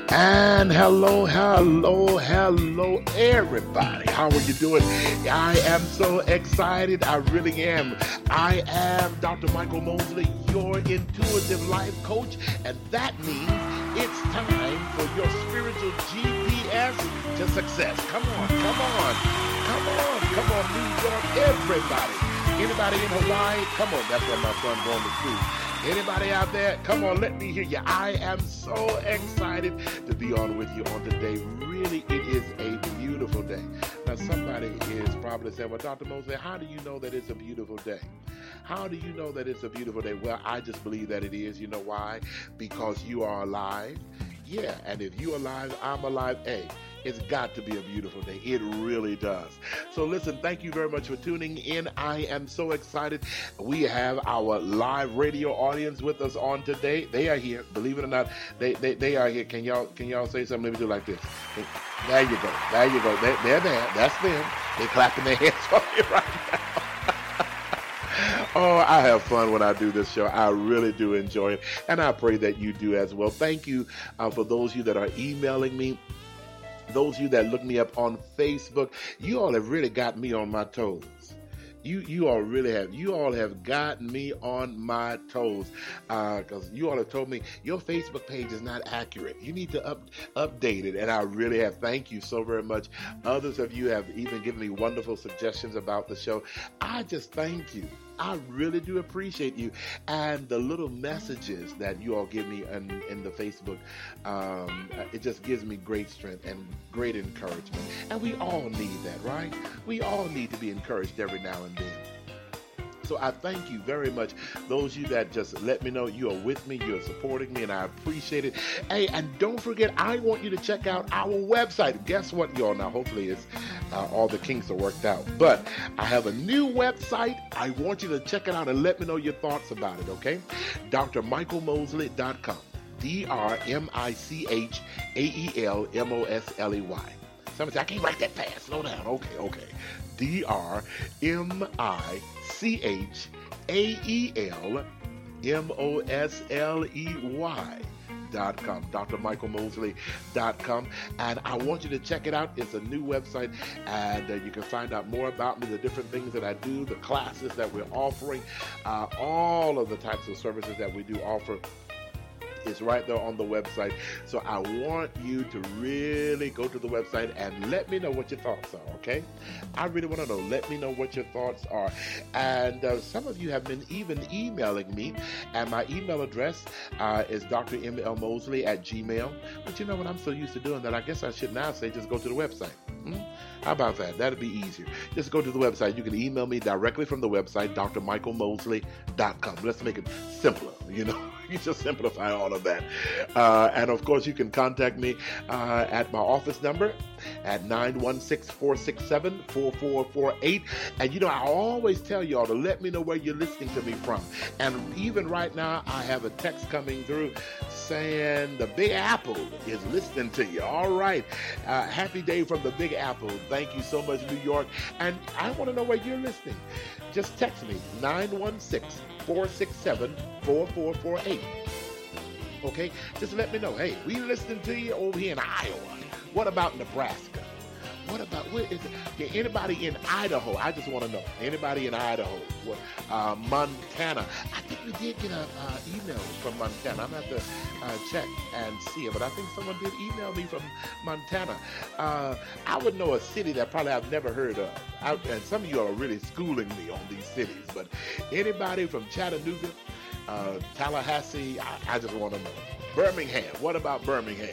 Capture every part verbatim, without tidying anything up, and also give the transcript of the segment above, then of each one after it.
And hello, hello, hello, everybody. How are you doing? I am so excited. I really am. I am Doctor Michael Mosley, your intuitive life coach, and that means it's time for your spiritual G P S to success. Come on, come on, come on, come on, New York, everybody. Anybody in Hawaii? Come on, that's where my son going to school. Anybody out there? Come on, let me hear you. I am so excited to be on with you on today. Really, it is a beautiful day. Now, somebody is probably saying, well, Doctor Mosley, how do you know that it's a beautiful day? How do you know that it's a beautiful day? Well, I just believe that it is. You know why? Because you are alive. Yeah, and if you're alive, I'm alive. Hey, it's got to be a beautiful day. It really does. So listen, thank you very much for tuning in. I am so excited. We have our live radio audience with us on today. They are here. Believe it or not, they they, they are here. Can y'all can y'all say something? Let me do like this. There you go. There you go. They, they're there. That's them. They're clapping their hands for me right now. Oh, I have fun when I do this show. I really do enjoy it. And I pray that you do as well. Thank you uh, for those of you that are emailing me. Those of you that look me up on Facebook, you all have really got me on my toes. You you all really have. You all have gotten me on my toes because uh, you all have told me your Facebook page is not accurate. You need to up, update it, and I really have. Thank you so very much. Others of you have even given me wonderful suggestions about the show. I just thank you. I really do appreciate you and the little messages that you all give me in, in the Facebook. Um, it just gives me great strength and great encouragement. And we all need that, right? We all need to be encouraged every now and then. So I thank you very much. Those of you that just let me know you are with me, you're supporting me, and I appreciate it. Hey, and don't forget, I want you to check out our website. Guess what, y'all? Now, hopefully it's uh, all the kinks are worked out. But I have a new website. I want you to check it out and let me know your thoughts about it, okay? D R michael mosley dot com. D R M I C H A E L M O S L E Y. Somebody say, I can't write that fast. Slow down. Okay, okay. D R M I C H A E L M O S L E Y dot com, D R michael mosley dot com, and I want you to check it out. It's a new website, and uh, you can find out more about me, the different things that I do, the classes that we're offering, uh, all of the types of services that we do offer. It's right there on the website. So I want you to really go to the website and let me know what your thoughts are, okay? I really want to know. Let me know what your thoughts are. And uh, some of you have been even emailing me, and my email address uh, is D R M L Mosley at gmail. But you know what? I'm so used to doing that, I guess I should now say just go to the website. Hmm? How about that? That'd be easier. Just go to the website. You can email me directly from the website, D R michael mosley dot com. Let's make it simpler, you know. You just simplify all of that. Uh, and of course, you can contact me uh, at my office number at nine one six, four six seven, four four four eight. And you know, I always tell y'all to let me know where you're listening to me from. And even right now, I have a text coming through saying the Big Apple is listening to you. All right. Uh, happy day from the Big Apple. Thank you so much, New York. And I want to know where you're listening. Just text me, nine one six, four six seven, four four four eight. Okay? Just let me know. Hey, we listening to you over here in Iowa. What about Nebraska? What about, what is it? Yeah, anybody in Idaho? I just want to know. Anybody in Idaho? What, uh, Montana? I think we did get an uh, email from Montana. I'm going to have to uh, check and see it. But I think someone did email me from Montana. Uh, I would know a city that probably I've never heard of. I, and some of you are really schooling me on these cities. But anybody from Chattanooga, uh, Tallahassee, I, I just want to know. Birmingham. What about Birmingham?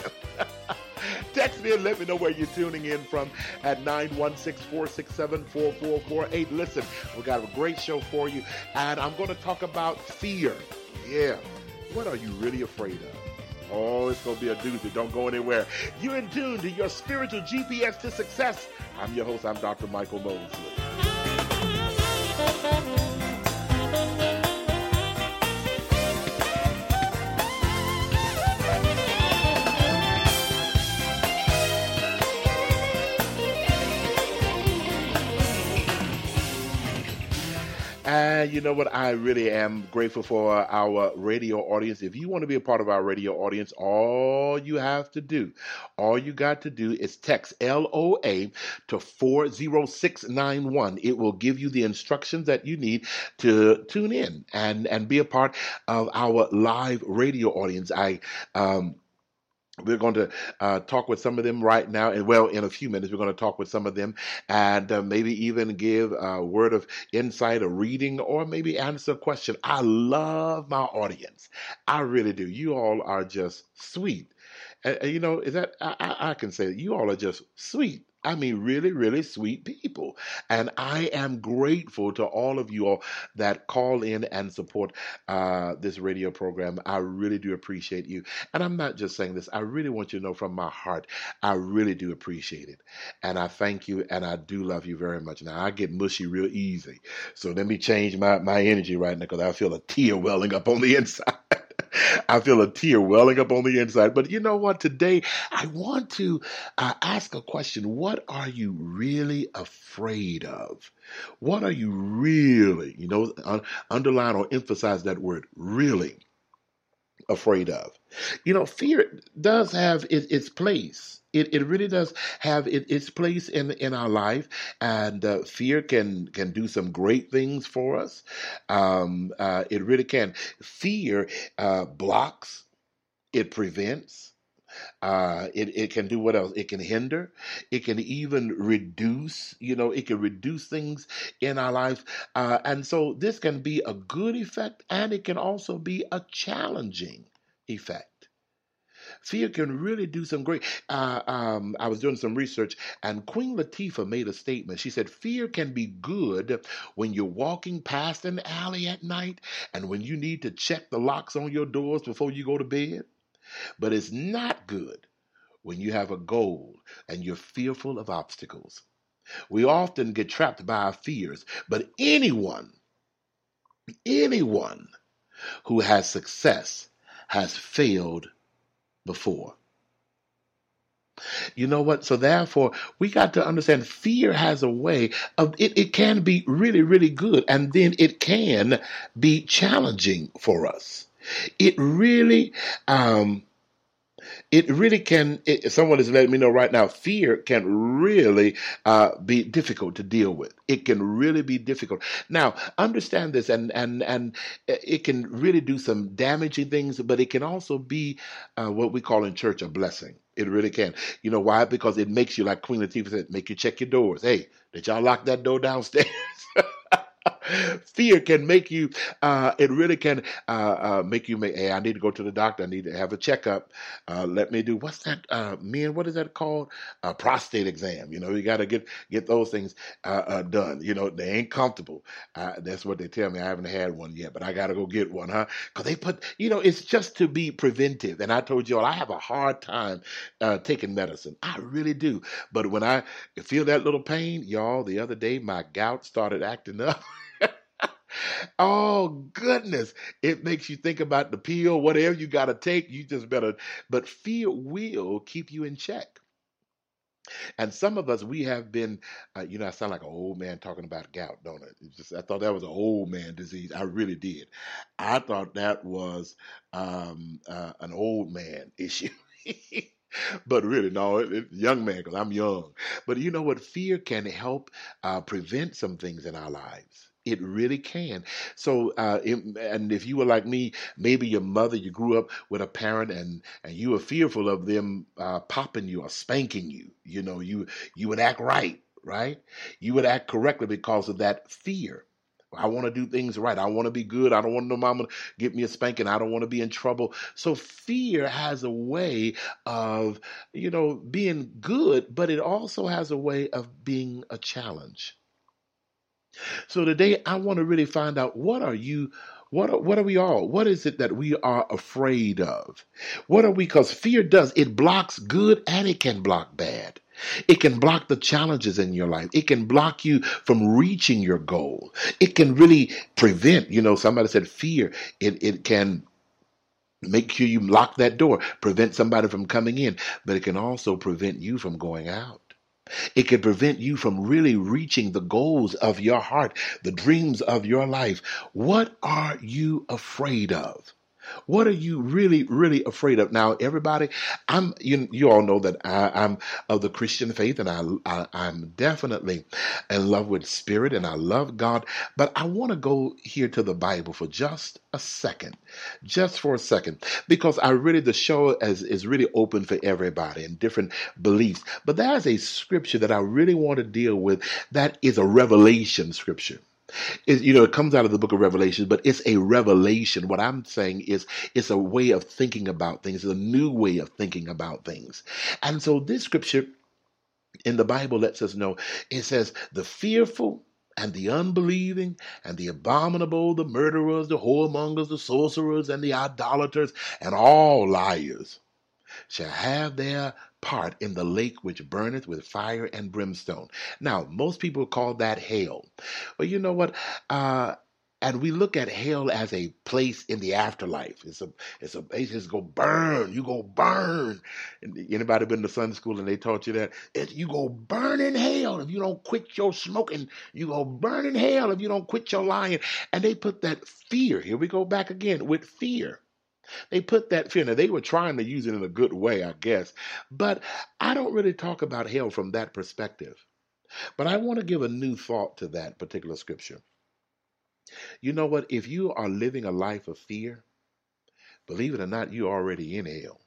Text me and let me know where you're tuning in from at nine one six, four six seven, four four four eight. Listen, we got a great show for you, and I'm going to talk about fear. Yeah. What are you really afraid of? Oh, it's going to be a doozy. Don't go anywhere. You're in tune to your spiritual G P S to success. I'm your host. I'm Doctor Michael Mosley. Uh, And you know what? I really am grateful for our radio audience. If you want to be a part of our radio audience, all you have to do, all you got to do is text L O A to four zero six nine one. It will give you the instructions that you need to tune in and, and be a part of our live radio audience. I, um, We're going to uh, talk with some of them right now. And well, in a few minutes, we're going to talk with some of them and uh, maybe even give a word of insight, a reading, or maybe answer a question. I love my audience. I really do. You all are just sweet. And, and you know, is that I, I I can say that you all are just sweet. I mean, really, really sweet people. And I am grateful to all of you all that call in and support uh, this radio program. I really do appreciate you. And I'm not just saying this. I really want you to know from my heart, I really do appreciate it. And I thank you and I do love you very much. Now, I get mushy real easy. So let me change my, my energy right now because I feel a tear welling up on the inside. I feel a tear welling up on the inside. But you know what? Today, I want to uh, ask a question. What are you really afraid of? What are you really, you know, un- underline or emphasize that word, really afraid of? You know, fear does have it, its place. It, it really does have it, its place in in our life, and uh, fear can can do some great things for us. Um, uh, it really can. Fear uh, blocks. It prevents. Uh, it, it can do what else? It can hinder. It can even reduce, you know, it can reduce things in our life. Uh, and so this can be a good effect and it can also be a challenging effect. Fear can really do some great. Uh, um, I was doing some research, and Queen Latifah made a statement. She said, "Fear can be good when you're walking past an alley at night, and when you need to check the locks on your doors before you go to bed. But it's not good when you have a goal and you're fearful of obstacles." We often get trapped by our fears, but anyone, anyone who has success has failed before. You know what? So therefore, we got to understand fear has a way of it, it can be really, really good, and then it can be challenging for us. It really, um, It really can. It, someone is letting me know right now. Fear can really uh, be difficult to deal with. It can really be difficult. Now, understand this, and and and it can really do some damaging things, but it can also be uh, what we call in church a blessing. It really can. You know why? Because it makes you, like Queen Latifah said, make you check your doors. Hey, did y'all lock that door downstairs? Fear can make you, uh, it really can uh, uh, make you, make, hey, I need to go to the doctor. I need to have a checkup. Uh, let me do, what's that, uh, men, what is that called? A prostate exam. You know, you got to get get those things uh, uh, done. You know, they ain't comfortable. Uh, that's what they tell me. I haven't had one yet, but I got to go get one, huh? Because they put, you know, it's just to be preventive. And I told you all, I have a hard time uh, taking medicine. I really do. But when I feel that little pain, y'all, the other day, my gout started acting up. Oh goodness. It makes you think about the pill, whatever you got to take, you just better, but fear will keep you in check. And some of us, we have been, uh, you know, I sound like an old man talking about gout, don't it? It's just, I thought that was an old man disease. I really did. I thought that was um, uh, an old man issue. But really, no, it, it, young man, because I'm young. But you know what? Fear can help uh, prevent some things in our lives. It really can. So, uh, it, and if you were like me, maybe your mother, you grew up with a parent, and and you were fearful of them uh, popping you or spanking you. You know, you you would act right, right? You would act correctly because of that fear. I want to do things right. I want to be good. I don't want no mama to get me a spanking. I don't want to be in trouble. So fear has a way of, you know, being good, but it also has a way of being a challenge. So today I want to really find out, what are you, what are, what are we all? What is it that we are afraid of? What are we? Because fear does, it blocks good and it can block bad. It can block the challenges in your life. It can block you from reaching your goal. It can really prevent, you know, somebody said fear, it, it can make sure you lock that door, prevent somebody from coming in, but it can also prevent you from going out. It can prevent you from really reaching the goals of your heart, the dreams of your life. What are you afraid of? What are you really, really afraid of? Now, everybody, I'm you, you all know that I, I'm of the Christian faith, and I, I I'm definitely in love with spirit, and I love God. But I want to go here to the Bible for just a second, just for a second, because I really the show is is really open for everybody and different beliefs. But there's a scripture that I really want to deal with that is a revelation scripture. It, you know, it comes out of the book of Revelation, but it's a revelation. What I'm saying is it's a way of thinking about things, it's a new way of thinking about things. And so this scripture in the Bible lets us know, it says, the fearful and the unbelieving and the abominable, the murderers, the whoremongers, the sorcerers, and the idolaters, and all liars shall have their part in the lake which burneth with fire and brimstone. Now, most people call that hell. But you know what? Uh, and we look at hell as a place in the afterlife. It's a, it's a place that's go burn. You go burn. And anybody been to Sunday school and they taught you that? It, you go burn in hell if you don't quit your smoking. You go burn in hell if you don't quit your lying. And they put that fear. Here we go back again with fear. They put that fear. Now, they were trying to use it in a good way, I guess. But I don't really talk about hell from that perspective. But I want to give a new thought to that particular scripture. You know what? If you are living a life of fear, believe it or not, you're already in hell.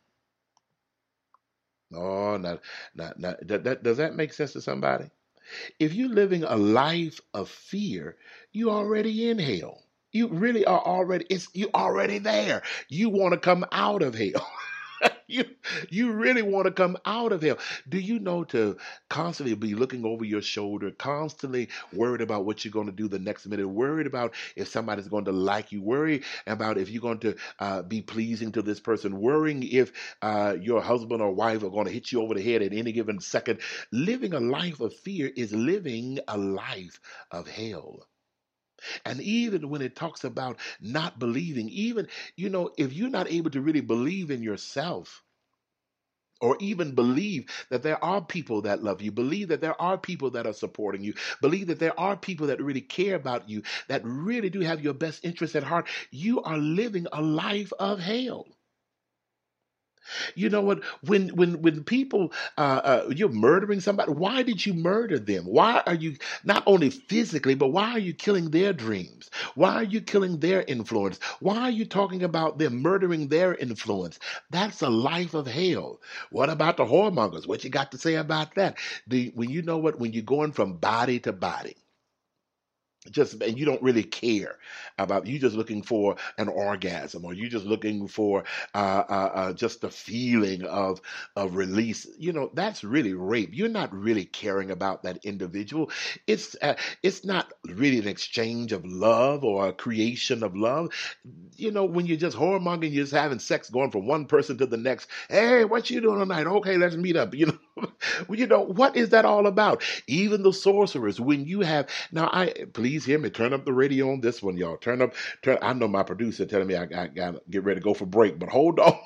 Oh, not, not, not. That, that, does that make sense to somebody? If you're living a life of fear, you're already in hell. You really are already, it's you already there. You want to come out of hell. you, you really want to come out of hell. Do you know to constantly be looking over your shoulder, constantly worried about what you're going to do the next minute, worried about if somebody's going to like you, worried about if you're going to uh, be pleasing to this person, worrying if uh, your husband or wife are going to hit you over the head at any given second. Living a life of fear is living a life of hell. And even when it talks about not believing, even, you know, if you're not able to really believe in yourself, or even believe that there are people that love you, believe that there are people that are supporting you, believe that there are people that really care about you, that really do have your best interest at heart, you are living a life of hell. You know what? When when when people uh, uh, you're murdering somebody, why did you murder them? Why are you not only physically, but why are you killing their dreams? Why are you killing their influence? Why are you talking about them murdering their influence? That's a life of hell. What about the whoremongers? What you got to say about that? The, when you know what? When you're going from body to body. Just and you don't really care about you just looking for an orgasm, or you just looking for uh, uh, uh, just the feeling of of release. You know, that's really rape. You're not really caring about that individual. It's uh, it's not really an exchange of love or a creation of love. You know, when you're just whoremongering, you're just having sex, going from one person to the next. Hey, what you doing tonight? Okay, let's meet up. You know, you know what is that all about? Even the sorcerers, when you have now, I please. Please hear me. Turn up the radio on this one, y'all. Turn up. Turn. I know my producer telling me I, I gotta get ready to go for break, but hold on.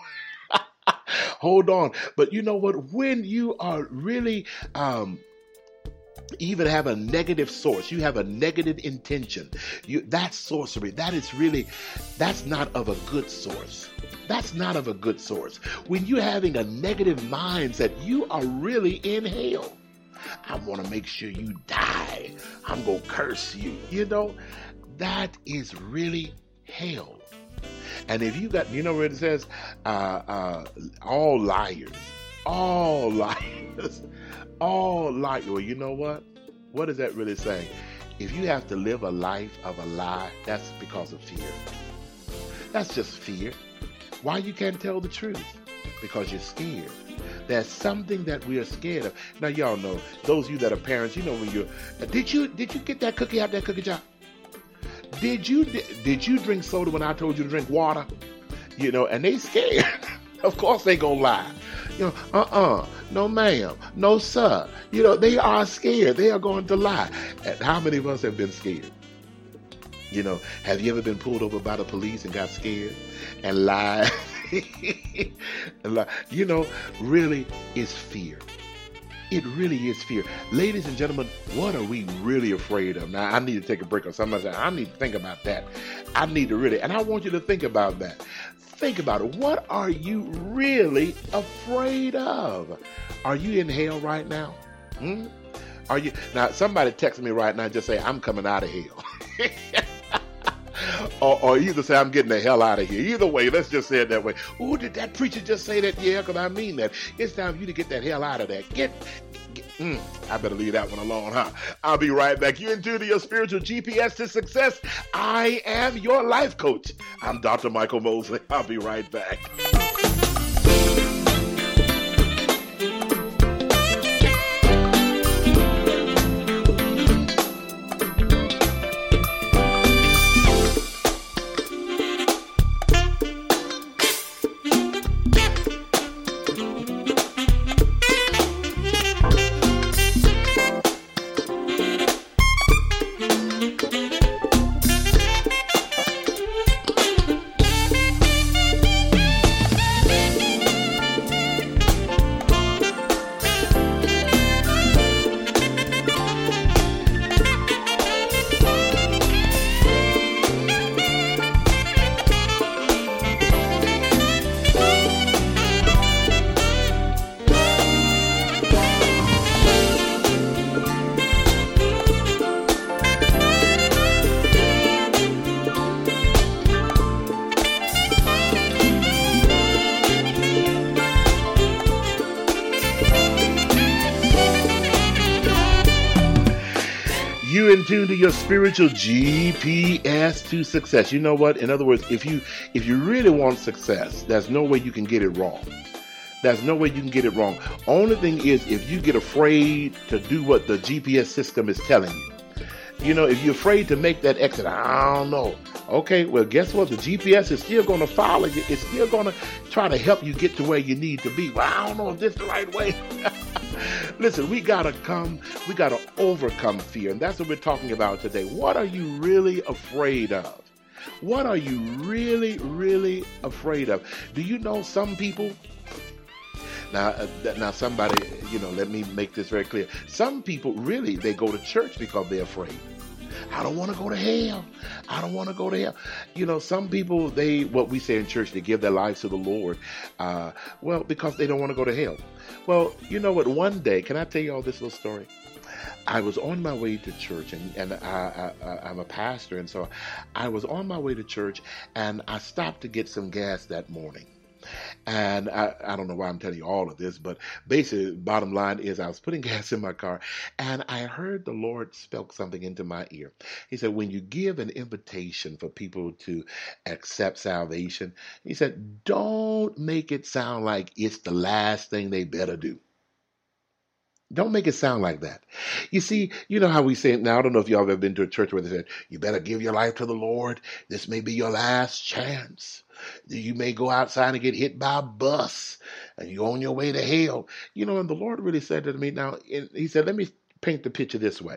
Hold on. But you know what? When you are really um, even have a negative source, you have a negative intention. You that's sorcery. That is really, that's not of a good source. That's not of a good source. When you're having a negative mindset, you are really in hell. I want to make sure you die. I'm going to curse you. You know, that is really hell. And if you got, you know what it says? Uh, uh, all liars, all liars, all liars. Well, you know what? What is that really saying? If you have to live a life of a lie, that's because of fear. That's just fear. Why you can't tell the truth? Because you're scared. There's something that we are scared of. Now, y'all know, those of you that are parents, you know when you're, did you did you get that cookie out that cookie jar? Did you did you drink soda when I told you to drink water? You know, and they scared. Of course they gonna lie. You know, uh-uh, no ma'am, no sir. You know, they are scared. They are going to lie. And how many of us have been scared? You know, have you ever been pulled over by the police and got scared and lied? You know, really, it's fear. It really is fear. Ladies and gentlemen, what are we really afraid of? Now, I need to take a break, or somebody said, I need to think about that. I need to really, and I want you to think about that. Think about it. What are you really afraid of? Are you in hell right now? Hmm? Are you? Now, somebody text me right now and just say, I'm coming out of hell. Or, or either say, I'm getting the hell out of here. Either way, let's just say it that way. Oh, did that preacher just say that? Yeah, because I mean that. It's time for you to get that hell out of there. Get, get mm, I better leave that one alone, huh? I'll be right back. You're into your spiritual G P S to success. I am your life coach. I'm Doctor Michael Mosley. I'll be right back. You in tune to your spiritual G P S to success. You know what? In other words, if you if you really want success, there's no way you can get it wrong. There's no way you can get it wrong. Only thing is, if you get afraid to do what the G P S system is telling you. You know, if you're afraid to make that exit, I don't know. Okay, well, guess what? The G P S is still going to follow you. It's still going to try to help you get to where you need to be. Well, I don't know if this is the right way. Listen, we got to come, we got to overcome fear. And that's what we're talking about today. What are you really afraid of? What are you really, really afraid of? Do you know some people? Now, uh, now somebody, you know, let me make this very clear. Some people really, they go to church because they're afraid. I don't want to go to hell. I don't want to go to hell. You know, some people, they, what we say in church, they give their lives to the Lord. Uh, well, because they don't want to go to hell. Well, you know what? One day, can I tell you all this little story? I was on my way to church, and, and I, I, I'm a pastor, and so I was on my way to church, and I stopped to get some gas that morning. And I, I don't know why I'm telling you all of this, but basically, bottom line is I was putting gas in my car, and I heard the Lord spoke something into my ear. He said, when you give an invitation for people to accept salvation, he said, don't make it sound like it's the last thing they better do. Don't make it sound like that. You see, you know how we say it now. I don't know if y'all have ever been to a church where they said, you better give your life to the Lord. This may be your last chance. You may go outside and get hit by a bus and you're on your way to hell. You know, and the Lord really said to me now, he said, let me paint the picture this way.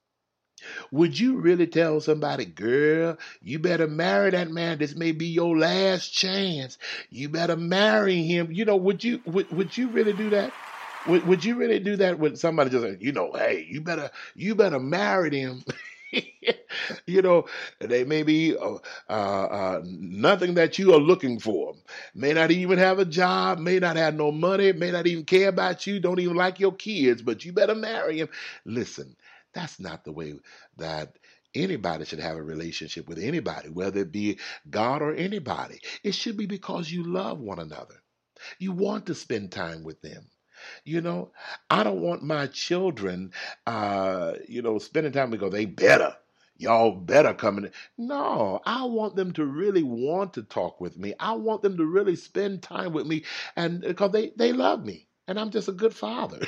Would you really tell somebody, girl, you better marry that man. This may be your last chance. You better marry him. You know, would you, would, would you really do that? Would, would you really do that with somebody just like, you know, hey, you better, you better marry him. You know, they may be uh, uh, nothing that you are looking for. May not even have a job, may not have no money, may not even care about you, don't even like your kids, but you better marry him. Listen, that's not the way that anybody should have a relationship with anybody, whether it be God or anybody. It should be because you love one another. You want to spend time with them. You know, I don't want my children, uh, you know, spending time with go, they better, y'all better come in. No, I want them to really want to talk with me. I want them to really spend time with me, and because they, they love me and I'm just a good father.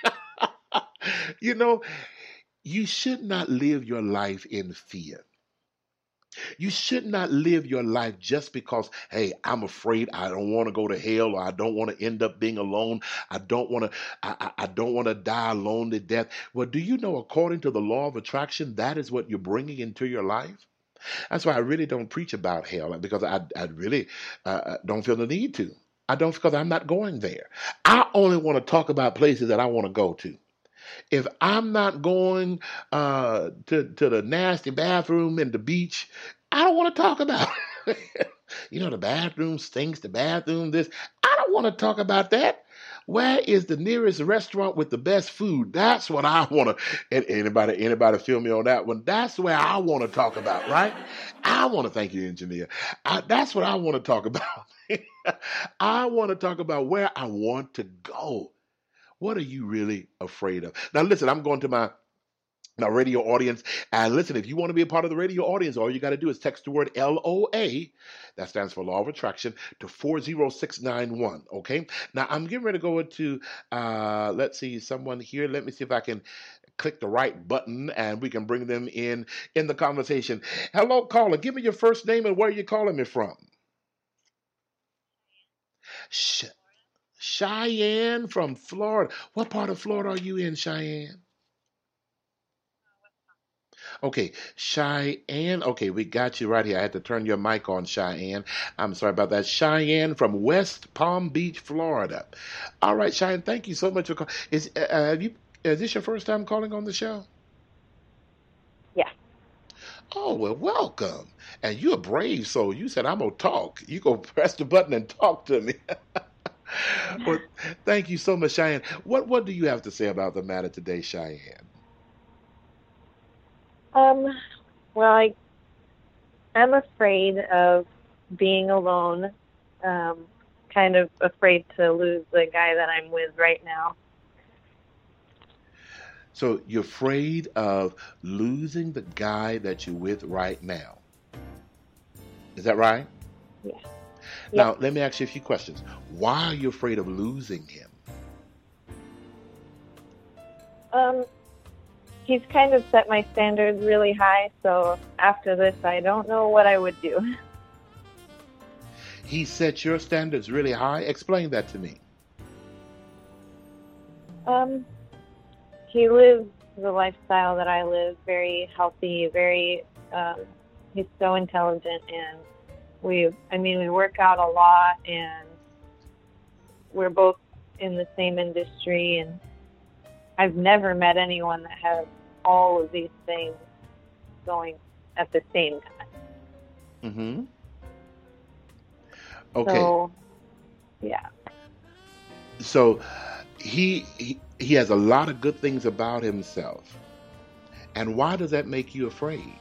You know, you should not live your life in fear. You should not live your life just because, hey, I'm afraid I don't want to go to hell, or I don't want to end up being alone. I don't want to, I, I, I don't want to die a lonely death. Well, do you know, according to the law of attraction, that is what you're bringing into your life? That's why I really don't preach about hell, because I, I really uh, don't feel the need to. I don't because I'm not going there. I only want to talk about places that I want to go to. If I'm not going uh, to to the nasty bathroom and the beach, I don't want to talk about it. You know, the bathroom stinks, the bathroom this. I don't want to talk about that. Where is the nearest restaurant with the best food? That's what I want to. Anybody, anybody feel me on that one? That's where I want to talk about, right? I want to thank you, engineer. I, that's what I want to talk about. I want to talk about where I want to go. What are you really afraid of? Now, listen, I'm going to my now radio audience. And listen, if you want to be a part of the radio audience, all you got to do is text the word L O A, that stands for Law of Attraction, to four zero six nine one. Okay. Now I'm getting ready to go into, uh, let's see, someone here. Let me see if I can click the right button and we can bring them in in the conversation. Hello, caller. Give me your first name and where you're calling me from. Sh- Cheyenne from Florida. What part of Florida are you in, Cheyenne? Okay, Cheyenne. Okay, we got you right here. I had to turn your mic on, Cheyenne. I'm sorry about that. Cheyenne from West Palm Beach, Florida. All right, Cheyenne. Thank you so much for calling. Is uh, have you? Is this your first time calling on the show? Yeah. Oh well, welcome. And you're a brave soul. You said I'm gonna talk. You go press the button and talk to me. Well, thank you so much, Cheyenne. What What do you have to say about the matter today, Cheyenne? Um, well, I, I'm afraid of being alone, um, kind of afraid to lose the guy that I'm with right now. So you're afraid of losing the guy that you're with right now. Is that right? Yeah. Now, Yep. let me ask you a few questions. Why are you afraid of losing him? Um, he's kind of set my standards really high, so after this, I don't know what I would do. He set your standards really high? Explain that to me. Um, he lives the lifestyle that I live, very healthy, very, um, he's so intelligent, and we, I mean, we work out a lot, and we're both in the same industry, and I've never met anyone that has all of these things going at the same time. Mm-hmm. Okay. So, yeah. So he, he he has a lot of good things about himself. And why does that make you afraid?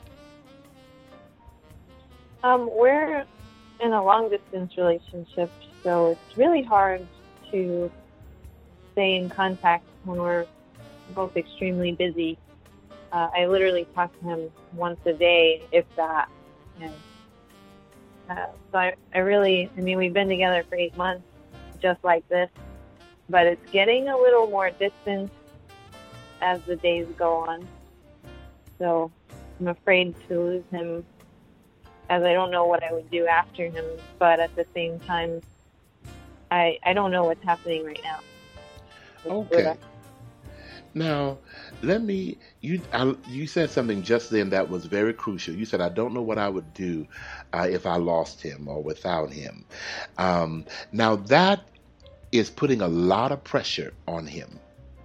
Um, we're in a long distance relationship, so it's really hard to stay in contact when we're both extremely busy. Uh, I literally talk to him once a day, if that. And uh, so I, I really, I mean, we've been together for eight months, just like this, but it's getting a little more distant as the days go on. So I'm afraid to lose him, as I don't know what I would do after him, but at the same time, I I don't know what's happening right now. Okay. Now, let me, you I, you said something just then that was very crucial. You said, I don't know what I would do uh, if I lost him or without him. Um, now, that is putting a lot of pressure on him.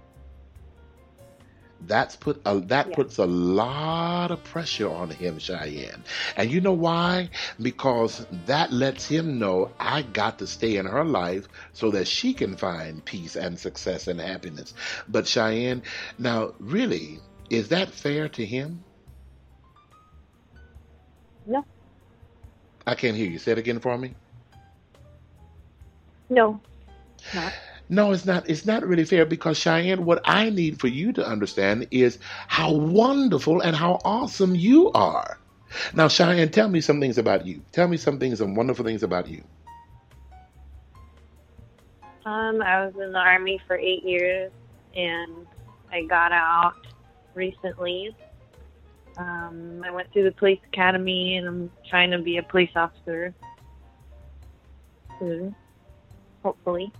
That's put a, that Yeah. puts a lot of pressure on him, Cheyenne. And you know why? Because that lets him know I got to stay in her life so that she can find peace and success and happiness. But Cheyenne, now really, is that fair to him? No, I can't hear you. Say it again for me. no, not. No, it's not. It's not really fair because Cheyenne, what I need for you to understand is how wonderful and how awesome you are. Now, Cheyenne, tell me some things about you. Tell me some things, some wonderful things about you. Um, I was in the Army for eight years, and I got out recently. Um, I went through the police academy, and I'm trying to be a police officer soon, hopefully.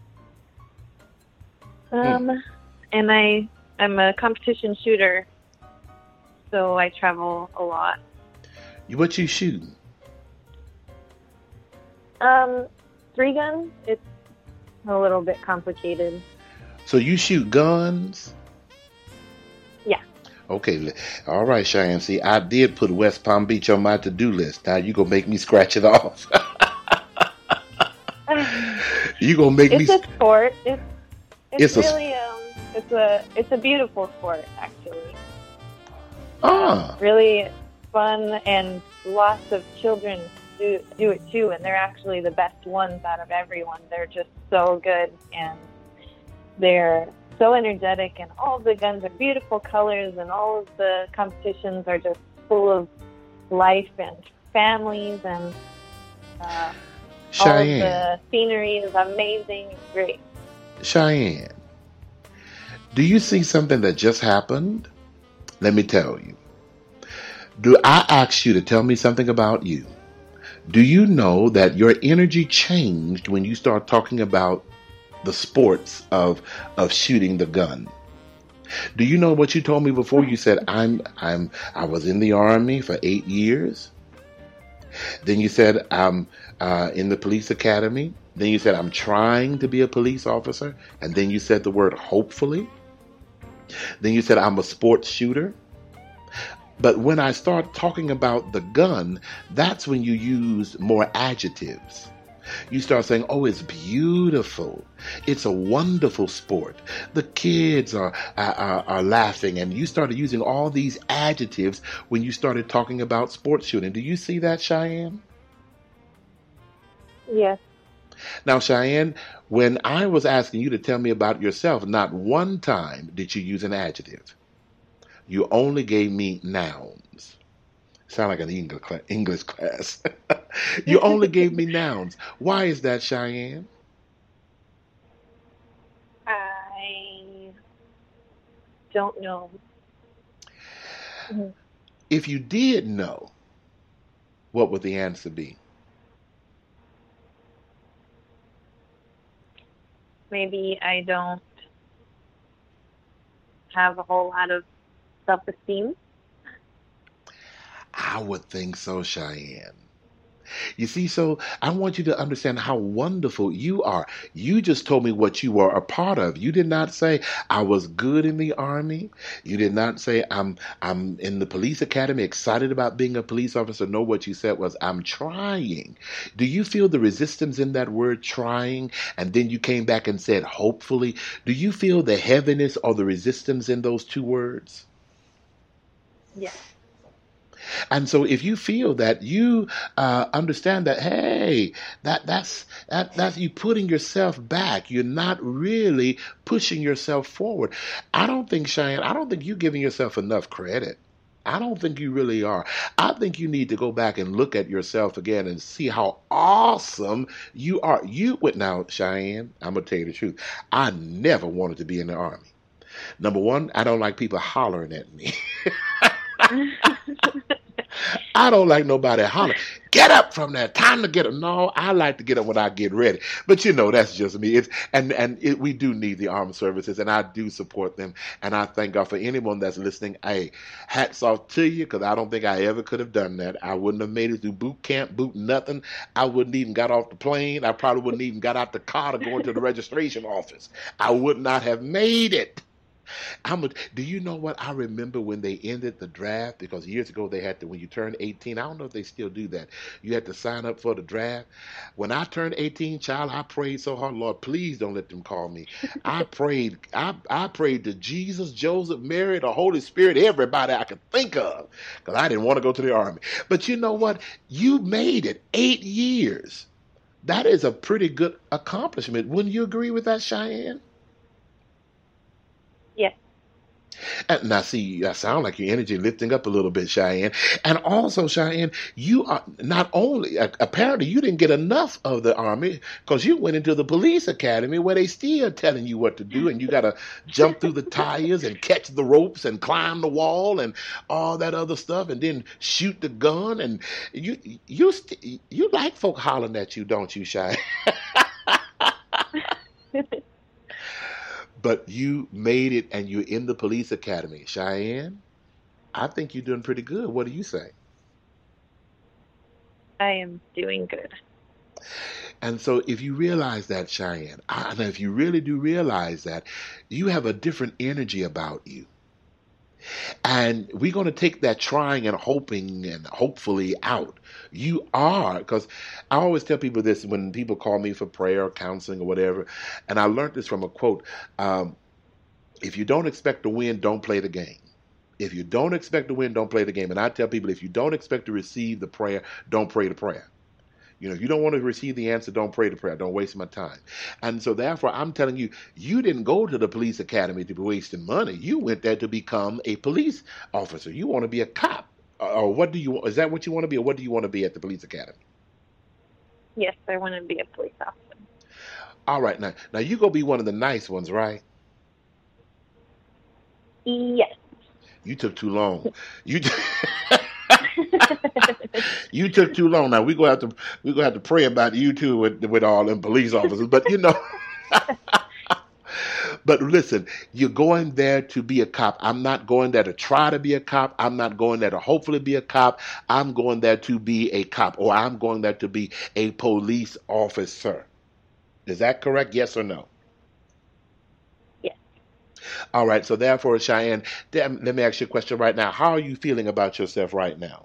Um, and I, I'm a competition shooter, so I travel a lot. What you shooting? Um, three guns. It's a little bit complicated. So you shoot guns? Yeah. Okay, li- all right, Cheyenne. See, I did put West Palm Beach on my to-do list. Now you gonna make me scratch it off. You gonna make me? It's a sport. It's It's it's a s- really um it's a it's a beautiful sport actually. Um, ah. really fun, and lots of children do do it too, and they're actually the best ones out of everyone. They're just so good, and they're so energetic, and all of the guns are beautiful colors, and all of the competitions are just full of life and families, and uh, all of Cheyenne, the scenery is amazing and great. Cheyenne, do you see something that just happened? Let me tell you. Do I ask you to tell me something about you? Do you know that your energy changed when you start talking about the sports of of shooting the gun? Do you know what you told me before? You said I'm I'm I was in the army for eight years. Then you said I'm uh, in the police academy. Then you said I'm trying to be a police officer, and then you said the word hopefully. Then you said I'm a sports shooter. But when I start talking about the gun, that's when you use more adjectives. You start saying, oh, it's beautiful. It's a wonderful sport. The kids are, are, are laughing. And you started using all these adjectives when you started talking about sports shooting. Do you see that, Cheyenne? Yes. Now, Cheyenne, when I was asking you to tell me about yourself, not one time did you use an adjective. You only gave me nouns. Sound like an English cla- English class. You only gave me nouns. Why is that, Cheyenne? I don't know. Mhm. If you did know, what would the answer be? Maybe I don't have a whole lot of self-esteem. I would think so, Cheyenne. You see, so I want you to understand how wonderful you are. You just told me what you were a part of. You did not say I was good in the army. You did not say I'm I'm in the police academy, excited about being a police officer. No, what you said was I'm trying. Do you feel the resistance in that word trying? And then you came back and said hopefully. Do you feel the heaviness or the resistance in those two words? Yes. And so, if you feel that, you uh, understand that, hey, that that's that that's you putting yourself back. You're not really pushing yourself forward. I don't think, Cheyenne. I don't think you're giving yourself enough credit. I don't think you really are. I think you need to go back and look at yourself again and see how awesome you are. You went now, Cheyenne. I'm gonna tell you the truth. I never wanted to be in the army. Number one, I don't like people hollering at me. I don't like nobody hollering, get up from there, time to get up. No, I like to get up when I get ready. But you know, that's just me. It's and and it, we do need the armed services, and I do support them. And I thank God for anyone that's listening. Hey, hats off to you, because I don't think I ever could have done that. I wouldn't have made it through boot camp, boot nothing. I wouldn't even got off the plane. I probably wouldn't even got out the car to go into the registration office. I would not have made it. I'm a, do you know what I remember when they ended the draft? Because years ago they had to, when you turn eighteen, I don't know if they still do that. You had to sign up for the draft. When I turned eighteen, child, I prayed so hard, Lord, please don't let them call me. I prayed, I, I prayed to Jesus, Joseph, Mary, the Holy Spirit, everybody I could think of, because I didn't want to go to the army. But you know what? You made it eight years. That is a pretty good accomplishment. Wouldn't you agree with that, Cheyenne? Yes. And now, see, I sound like your energy lifting up a little bit, Cheyenne. And also, Cheyenne, you are not only, apparently, you didn't get enough of the army because you went into the police academy where they still telling you what to do, and you got to jump through the tires and catch the ropes and climb the wall and all that other stuff, and then shoot the gun. And you, you, st- you like folk hollering at you, don't you, Cheyenne? But you made it, and you're in the police academy. Cheyenne, I think you're doing pretty good. What do you say? I am doing good. And so if you realize that, Cheyenne, and if you really do realize that, you have a different energy about you. And we're going to take that trying and hoping and hopefully out. You are, because I always tell people this when people call me for prayer or counseling or whatever, and I learned this from a quote. Um, if you don't expect to win, don't play the game. If you don't expect to win, don't play the game. And I tell people, if you don't expect to receive the prayer, don't pray the prayer. You know, if you don't want to receive the answer, don't pray the prayer. Don't waste my time. And so therefore, I'm telling you, you didn't go to the police academy to be wasting money. You went there to become a police officer. You want to be a cop. Or what do you, is that what you want to be? Or what do you want to be at the police academy? Yes, I want to be a police officer. All right. Now, now you go be one of the nice ones, right? Yes. You took too long. You You took too long. Now we gonna have to we gonna have to pray about you too with with all them police officers. But you know, but listen, you're going there to be a cop. I'm not going there to try to be a cop. I'm not going there to hopefully be a cop. I'm going there to be a cop, or I'm going there to be a police officer. Is that correct? Yes or no? Yes. All right. So therefore, Cheyenne, let me ask you a question right now. How are you feeling about yourself right now?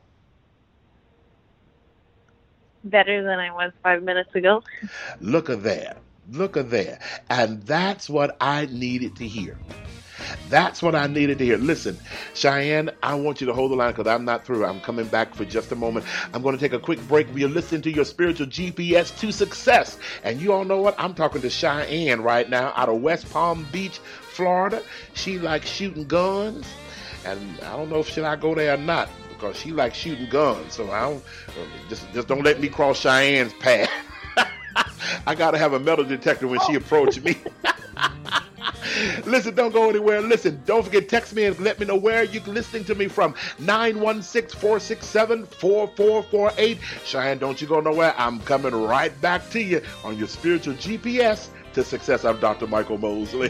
Better than I was five minutes ago. Look at that. Look at that. And that's what I needed to hear. That's what I needed to hear. Listen, Cheyenne, I want you to hold the line because I'm not through. I'm coming back for just a moment. I'm going to take a quick break. We're listening to your spiritual G P S to success. And you all know what? I'm talking to Cheyenne right now out of West Palm Beach, Florida. She likes shooting guns. And I don't know if should I go there or not, because she likes shooting guns. So I don't, just, just don't let me cross Cheyenne's path. I got to have a metal detector when she approaches me. Listen, don't go anywhere. Listen, don't forget, text me and let me know where you're listening to me from. nine one six, four six seven, four four four eight. Cheyenne, don't you go nowhere. I'm coming right back to you on your spiritual G P S to success. I'm Doctor Michael Mosley.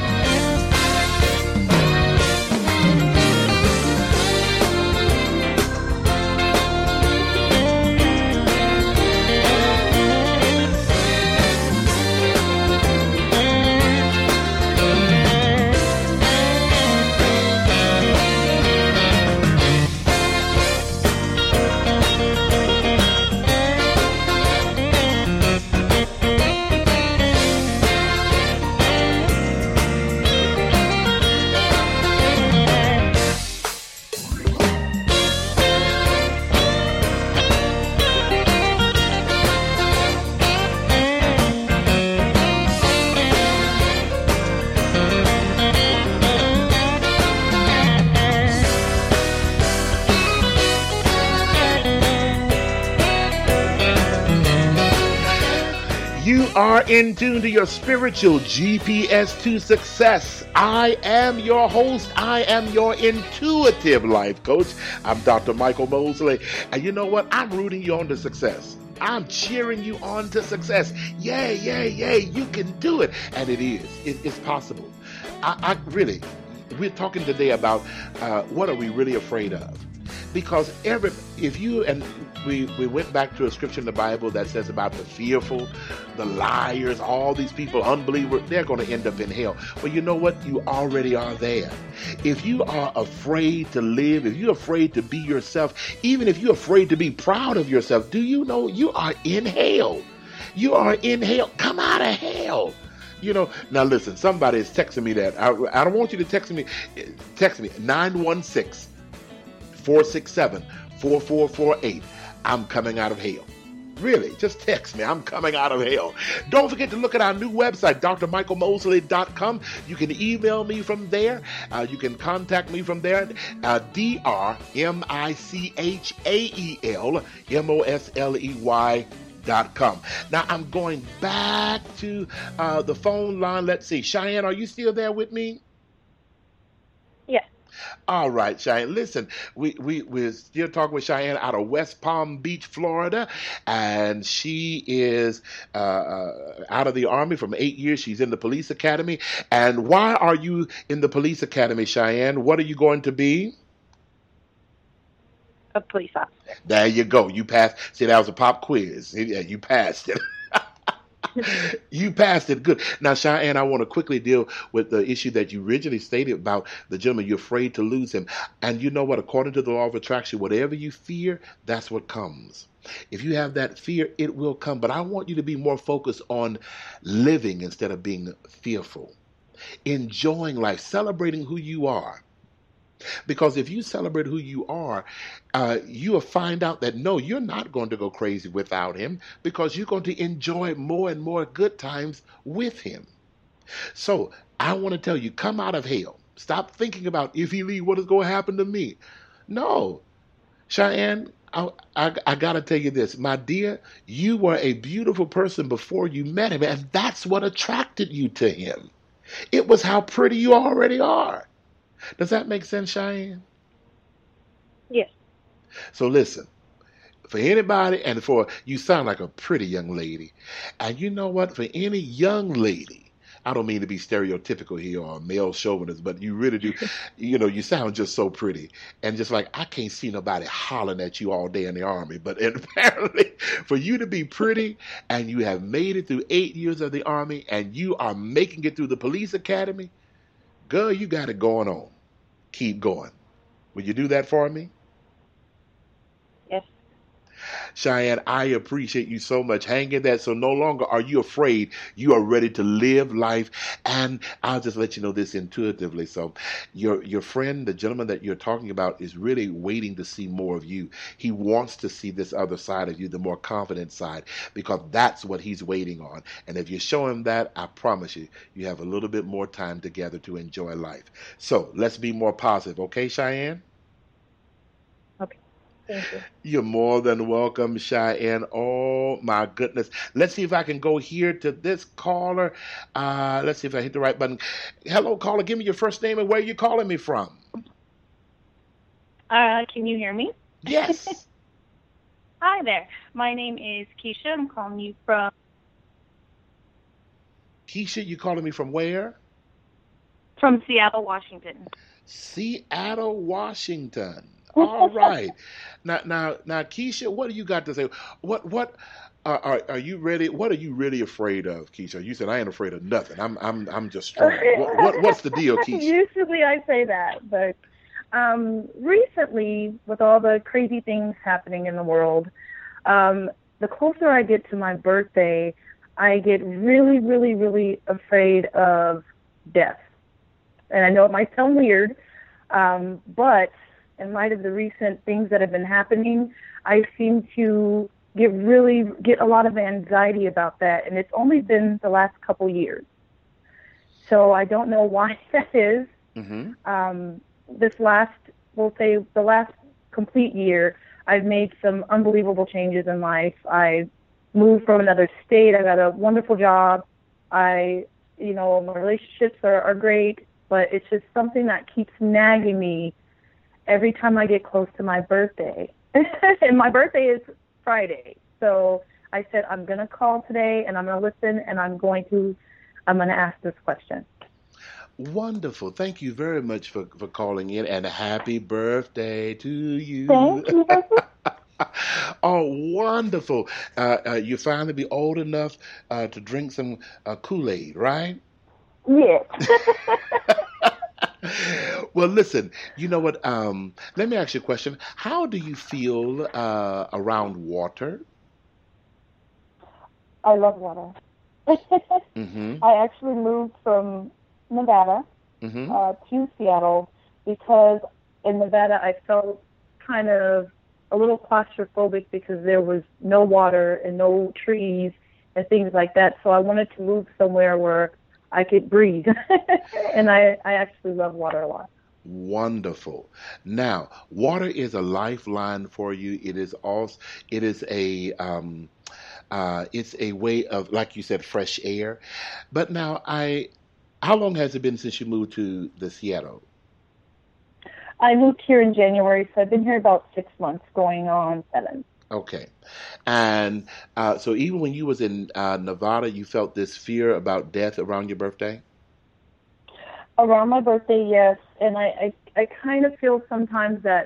Are in tune to your spiritual G P S to success. I am your host. I am your intuitive life coach. I'm Doctor Michael Mosley. And you know what? I'm rooting you on to success. I'm cheering you on to success. Yay, yay, yay. You can do it. And it is. It, it's possible. I, I really, we're talking today about uh, what are we really afraid of? Because every, if you, and we, we went back to a scripture in the Bible that says about the fearful, the liars, all these people, unbelievers, they're going to end up in hell. But you know what? You already are there. If you are afraid to live, if you're afraid to be yourself, even if you're afraid to be proud of yourself, do you know you are in hell? You are in hell. Come out of hell. You know, now listen, somebody is texting me that. I, I don't want you to text me. Text me, nine one six, four six seven, four four four eight. I'm coming out of hell. Really, just text me. I'm coming out of hell. Don't forget to look at our new website, D R michael mosley dot com. You can email me from there. Uh, you can contact me from there. Uh, D R M I C H A E L M O S L E Y dot com. Now, I'm going back to uh, the phone line. Let's see. Cheyenne, are you still there with me? Yes. All right, Cheyenne. Listen, we, we, we're still talking with Cheyenne out of West Palm Beach, Florida, and she is uh, uh, out of the Army from eight years. She's in the police academy. And why are you in the police academy, Cheyenne? What are you going to be? a police officer. There you go. You passed. See, that was a pop quiz. Yeah, you passed it. You passed it. Good. Now, Cheyenne, I want to quickly deal with the issue that you originally stated about the gentleman. You're afraid to lose him. And you know what? According to the law of attraction, whatever you fear, that's what comes. If you have that fear, it will come. But I want you to be more focused on living instead of being fearful. Enjoying life, celebrating who you are. Because if you celebrate who you are, uh, you will find out that no, you're not going to go crazy without him because you're going to enjoy more and more good times with him. So I want to tell you, come out of hell. Stop thinking about if he leaves, what is going to happen to me? No, Cheyenne, I, I, I got to tell you this, my dear, you were a beautiful person before you met him, and that's what attracted you to him. It was how pretty you already are. Does that make sense, Cheyenne? Yes. So listen, for anybody, and for you sound like a pretty young lady, and you know what? For any young lady, I don't mean to be stereotypical here or male chauvinist, but you really do. You know, you sound just so pretty, and just like I can't see nobody hollering at you all day in the army. But apparently, for you to be pretty, and you have made it through eight years of the army, and you are making it through the police academy. Girl, you got it going on. Keep going. Will you do that for me? Yes. Cheyenne, I appreciate you so much. Hang in there. So no longer are you afraid. You are ready to live life. And I'll just let you know this intuitively. So your your friend, the gentleman that you're talking about, is really waiting to see more of you. He wants to see this other side of you, the more confident side, because that's what he's waiting on. And if you show him that, I promise you, you have a little bit more time together to enjoy life. So let's be more positive. Okay, Cheyenne? Okay. Thank you. You're more than welcome, Cheyenne. Oh, my goodness. Let's see if I can go here to this caller. Uh, let's see if I hit the right button. Hello, caller. Give me your first name and where you're calling me from. Uh, can you hear me? Yes. Hi there. My name is Keisha. I'm calling you from... Keisha, you calling me from where? From Seattle, Washington. Seattle, Washington. All right. Now, now, now, Keisha, what do you got to say? What, what, uh, are are you ready? What are you really afraid of, Keisha? You said I ain't afraid of nothing. I'm, I'm, I'm just strong. What, what, what's the deal, Keisha? Usually I say that, but um, recently, with all the crazy things happening in the world, um, the closer I get to my birthday, I get really, really, really afraid of death. And I know it might sound weird, um, but in light of the recent things that have been happening, I seem to get really get a lot of anxiety about that, and it's only been the last couple years. So I don't know why that is. Mm-hmm. Um, this last, we'll say, the last complete year, I've made some unbelievable changes in life. I moved from another state. I got a wonderful job. I, you know, my relationships are, are great, but it's just something that keeps nagging me every time I get close to my birthday. And my birthday is Friday. So I said, I'm going to call today and I'm going to listen and I'm going to, I'm going to ask this question. Wonderful. Thank you very much for, for calling in, and happy birthday to you. Thank you. Oh, wonderful. Uh, uh, you finally be old enough uh, to drink some uh, Kool-Aid, right? Yes. Well, listen, you know what? Um, let me ask you a question. How do you feel uh, around water? I love water. Mm-hmm. I actually moved from Nevada Mm-hmm. uh, to Seattle because in Nevada I felt kind of a little claustrophobic because there was no water and no trees and things like that. So I wanted to move somewhere where I could breathe. And I, I actually love water a lot. Wonderful. Now, water is a lifeline for you. It is also, it is a, um, uh, it's a way of, like you said, fresh air. But now, I, how long has it been since you moved to the Seattle? I moved here in January, so I've been here about six months, going on seven. Okay. And uh, so even when you was in uh, Nevada, you felt this fear about death around your birthday? Around my birthday, yes. And I, I, I kind of feel sometimes that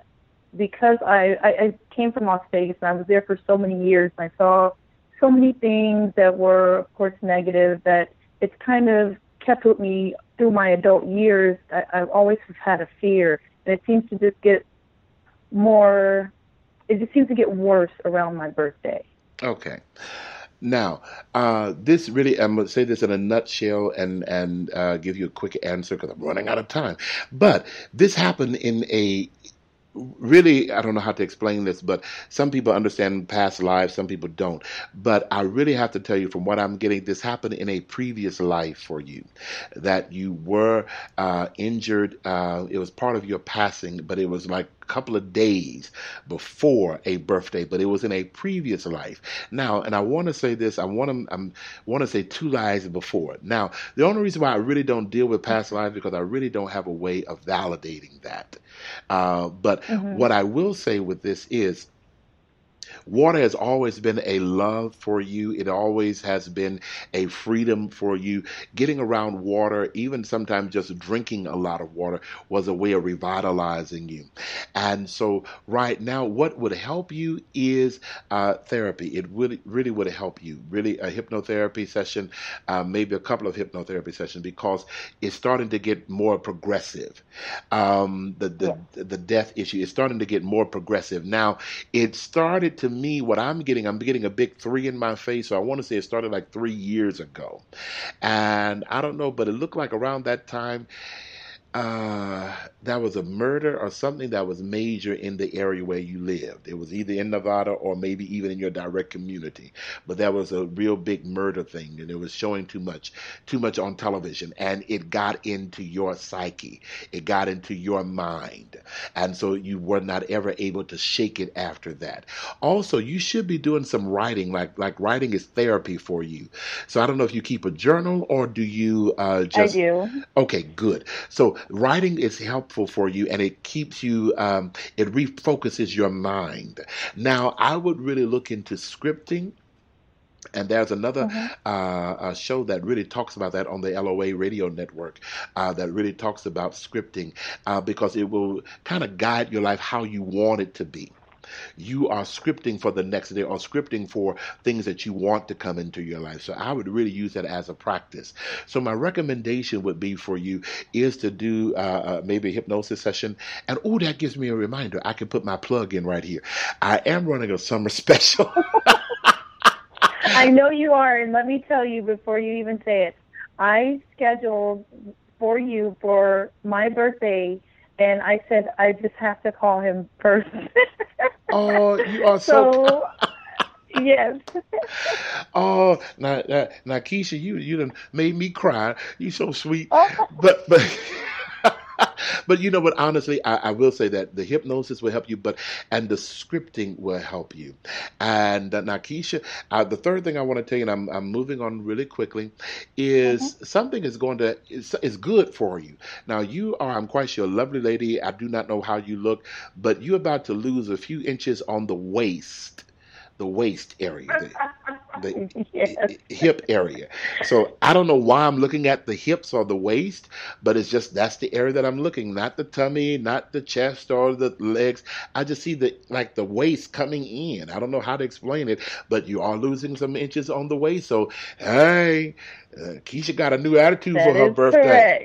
because I, I, I came from Las Vegas and I was there for so many years, and I saw so many things that were, of course, negative, that it's kind of kept with me through my adult years. I, I've always had a fear, and it seems to just get more, it just seems to get worse around my birthday. Okay. Now, uh, this really, I'm going to say this in a nutshell and, and uh, give you a quick answer because I'm running out of time. But this happened in a really, I don't know how to explain this, but some people understand past lives, some people don't. But I really have to tell you, from what I'm getting, this happened in a previous life for you, that you were uh, injured. Uh, it was part of your passing, but it was like a couple of days before a birthday, but it was in a previous life. Now, and I want to say this, I want to, I want to say two lives before. Now, the only reason why I really don't deal with past lives because I really don't have a way of validating that. Uh, but mm-hmm. what I will say with this is, water has always been a love for you. It always has been a freedom for you. Getting around water, even sometimes just drinking a lot of water, was a way of revitalizing you. And so right now, what would help you is uh, therapy. It really, really would help you. Really, a hypnotherapy session, uh, maybe a couple of hypnotherapy sessions, because it's starting to get more progressive. Um, the the, yeah. the death issue is starting to get more progressive. Now, it started to me, what I'm getting, I'm getting a big three in my face. So I want to say it started like three years ago. And I don't know, but it looked like around that time, uh, that was a murder or something that was major in the area where you lived. It was either in Nevada or maybe even in your direct community. But that was a real big murder thing, and it was showing too much, too much on television, and it got into your psyche. It got into your mind. And so you were not ever able to shake it after that. Also, you should be doing some writing, like, like writing is therapy for you. So I don't know if you keep a journal or do you uh, just... I do. Okay, good. So writing is helpful for you, and it keeps you, um, it refocuses your mind. Now, I would really look into scripting. And there's another mm-hmm. uh, a show that really talks about that on the L O A radio network uh, that really talks about scripting uh, because it will kind of guide your life how you want it to be. You are scripting for the next day or scripting for things that you want to come into your life. So I would really use that as a practice. So my recommendation would be for you is to do uh, uh, maybe a hypnosis session. And oh, that gives me a reminder. I can put my plug in right here. I am running a summer special. I know you are. And let me tell you before you even say it, I scheduled for you for my birthday. And I said, I just have to call him first. Oh, you are so... so yes. Oh, now, now, now, Keisha, you you done made me cry. You so sweet. Oh. But but but you know what? Honestly, I, I will say that the hypnosis will help you, but and the scripting will help you. And uh, now, Keisha, uh, the third thing I want to tell you, and I'm I'm moving on really quickly, is mm-hmm. something is going to is, is good for you. Now, you are, I'm quite sure, a lovely lady. I do not know how you look, but you're about to lose a few inches on the waist. The waist area, the, the yes. hip area. So I don't know why I'm looking at the hips or the waist, but it's just that's the area that I'm looking, not the tummy, not the chest or the legs. I just see the like the waist coming in. I don't know how to explain it, but you are losing some inches on the waist. So hey, uh, Keisha got a new attitude that for her birthday.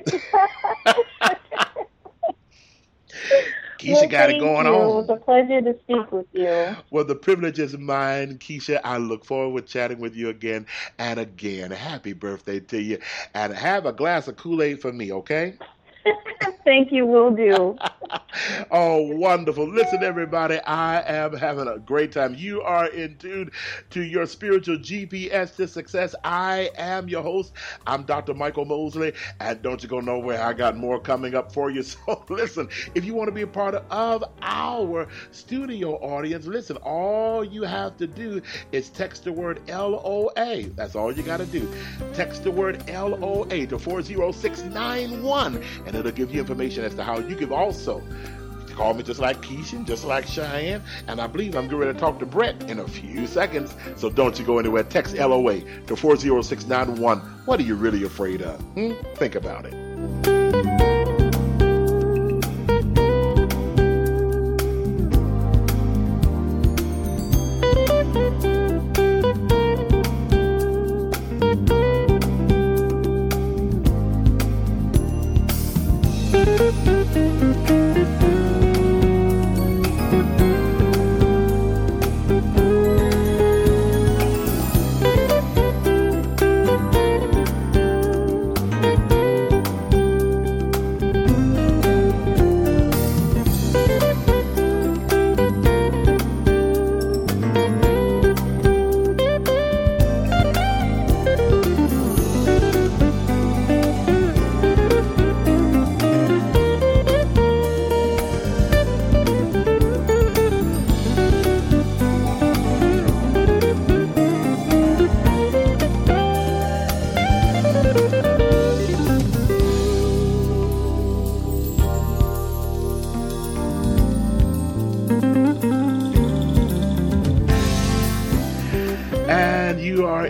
Keisha well, got it going you. on. It was a pleasure to speak with you. Well, the privilege is mine, Keisha. I look forward to chatting with you again and again. Happy birthday to you. And have a glass of Kool-Aid for me, okay? Thank you, will do. Oh, wonderful. Listen, everybody, I am having a great time. You are in tune to your spiritual G P S to success. I am your host. I'm Doctor Michael Mosley, and don't you go nowhere. I got more coming up for you. So listen, if you want to be a part of our studio audience, listen, all you have to do is text the word L O A. That's all you got to do. Text the word L O A to four zero six nine one, and it'll give you information as to how you can also call me just like Keisha, just like Cheyenne, and I believe I'm getting ready to talk to Brett in a few seconds, so don't you go anywhere. Text L O A to four zero six nine one. What are you really afraid of? Hmm? Think about it.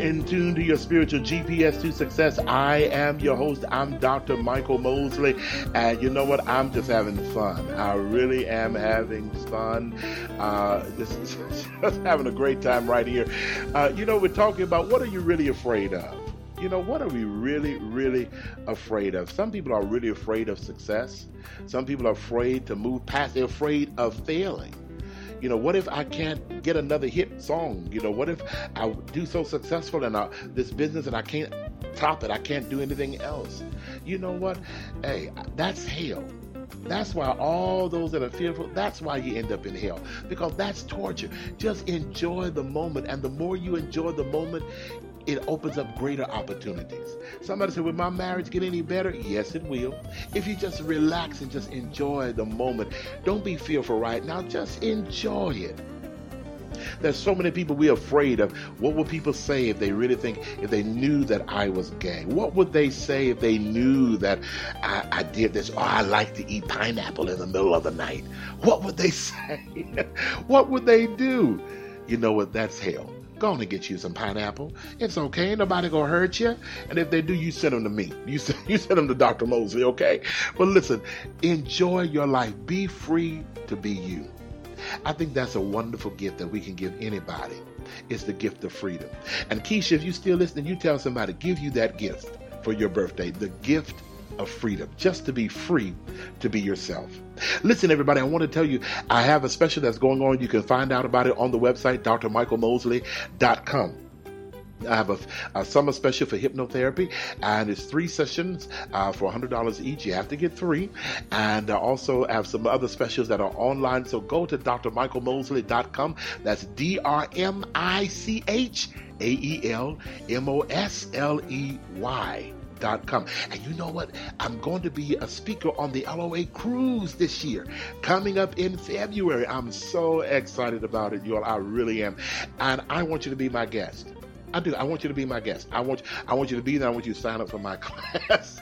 in tune to your spiritual G P S to success. I am your host. I'm Doctor Michael Mosley. And you know what? I'm just having fun. I really am having fun. Uh, just, just having a great time right here. Uh, you know, we're talking about what are you really afraid of? You know, what are we really, really afraid of? Some people are really afraid of success. Some people are afraid to move past. They're afraid of failing. You know, what if I can't get another hit song? You know, what if I do so successful in uh, this business and I can't top it? I can't do anything else. You know what? Hey, that's hell. That's why all those that are fearful, that's why you end up in hell. Because that's torture. Just enjoy the moment. And the more you enjoy the moment, it opens up greater opportunities. Somebody said, will my marriage get any better? Yes, it will. If you just relax and just enjoy the moment. Don't be fearful right now. Just enjoy it. There's so many people we're afraid of. What would people say if they really think, if they knew that I was gay? What would they say if they knew that I, I did this? Oh, I like to eat pineapple in the middle of the night. What would they say? What would they do? You know what? That's hell. Go on and get you some pineapple. It's okay. Ain't nobody gonna hurt you. And if they do, you send them to me. You send, you send them to Doctor Mosley, okay? But listen, enjoy your life. Be free to be you. I think that's a wonderful gift that we can give anybody. It's the gift of freedom. And Keisha, if you're still listening, you tell somebody, give you that gift for your birthday. The gift of freedom, just to be free to be yourself. Listen, everybody, I want to tell you, I have a special that's going on. You can find out about it on the website, D R michael mosley dot com. I have a, a summer special for hypnotherapy, and it's three sessions uh, for one hundred dollars each. You have to get three. And I also have some other specials that are online. So go to D R michael mosley dot com. That's D R M I C H A E L M O S L E Y. Dot com. And you know what? I'm going to be a speaker on the L O A cruise this year, coming up in February. I'm so excited about it, you all. I really am. And I want you to be my guest. I do. I want you to be my guest. I want I want you to be there. I want you to sign up for my class.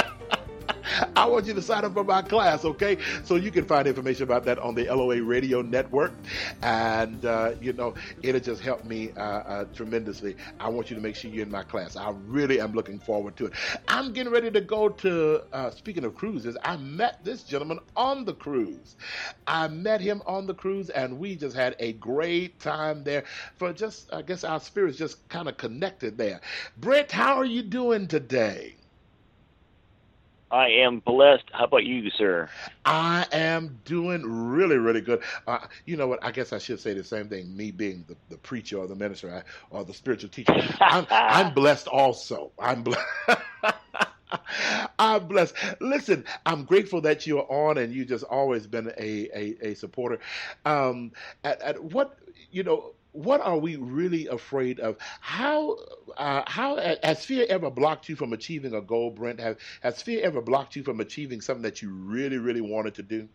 I want you to sign up for my class, okay? So you can find information about that on the L O A Radio Network. And, uh, you know, it'll just help me uh, uh, tremendously. I want you to make sure you're in my class. I really am looking forward to it. I'm getting ready to go to, uh, speaking of cruises, I met this gentleman on the cruise. I met him on the cruise, and we just had a great time there. For just, I guess our spirits just kind of connected there. Brent, how are you doing today? I am blessed. How about you, sir? I am doing really, really good. Uh, you know what? I guess I should say the same thing, me being the, the preacher or the minister I, or the spiritual teacher. I'm, I'm blessed also. I'm blessed. I'm blessed. Listen, I'm grateful that you're on, and you've just always been a, a, a supporter. Um, at, at what, you know, what are we really afraid of? How uh, how has fear ever blocked you from achieving a goal, Brent? Have, has fear ever blocked you from achieving something that you really, really wanted to do?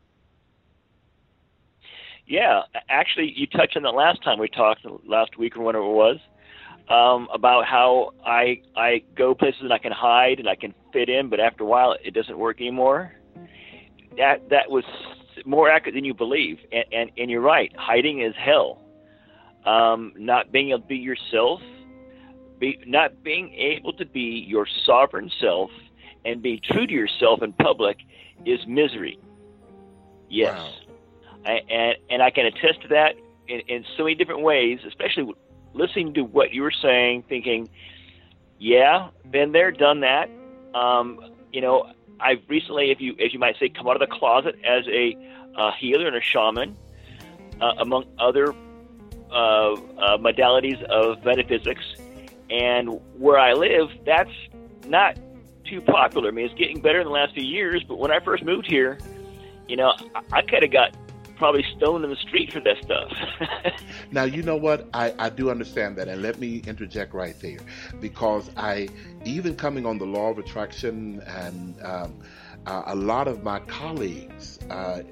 Yeah, actually, you touched on that last time we talked, last week or whatever it was, um, about how I I go places and I can hide and I can fit in, but after a while it doesn't work anymore. That that was more accurate than you believe, and and, and you're right. Hiding is hell. Um, not being able to be yourself, be, not being able to be your sovereign self and be true to yourself in public is misery. Yes. Wow. I, and, and I can attest to that in, in so many different ways, especially listening to what you were saying, thinking, yeah, been there, done that. Um, you know, I've recently, if you, as you might say, come out of the closet as a uh, healer and a shaman, uh, among other Uh, uh, modalities of metaphysics, and where I live, that's not too popular. I mean, it's getting better in the last few years, but when I first moved here, you know, I, I could have got probably stoned in the street for that stuff. Now, you know what? I, I do understand that, and let me interject right there, because I, even coming on the law of attraction, and um, uh, a lot of my colleagues, uh,